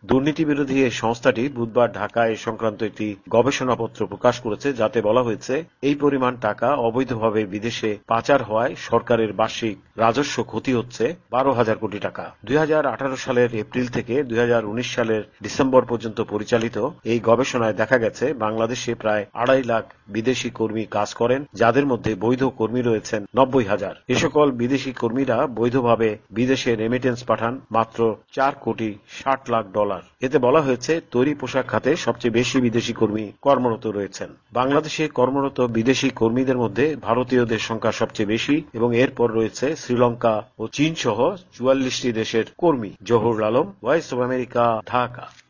দুর্নীতি বিরোধী এই সংস্থাটি বুধবার ঢাকায় এ সংক্রান্ত একটি গবেষণাপত্র প্রকাশ করেছে, যাতে বলা হয়েছে এই পরিমাণ টাকা অবৈধভাবে বিদেশে পাচার হওয়ায় সরকারের বার্ষিক রাজস্ব ক্ষতি হচ্ছে 12,000 কোটি টাকা। 2018 সালের এপ্রিল থেকে 2019 সালের ডিসেম্বর পর্যন্ত পরিচালিত এই গবেষণায় দেখা গেছে বাংলাদেশে প্রায় 2.5 লাখ বিদেশি কর্মী কাজ করেন, যাদের মধ্যে বৈধ কর্মী রয়েছেন 90,000। এ সকল বিদেশি কর্মীরা বৈধভাবে বিদেশে রেমিটেন্স পাঠান মাত্র $4,60,00,000। এতে বলা হয়েছে তৈরি পোশাক খাতে সবচেয়ে বেশি বিদেশি কর্মী কর্মরত রয়েছেন। বাংলাদেশে কর্মরত বিদেশি কর্মীদের মধ্যে ভারতীয়দের সংখ্যা সবচেয়ে বেশি এবং এরপর রয়েছে শ্রীলঙ্কা ও চীন সহ 44টি দেশের কর্মী। Zahurul Alam, Voice of America, Dhaka.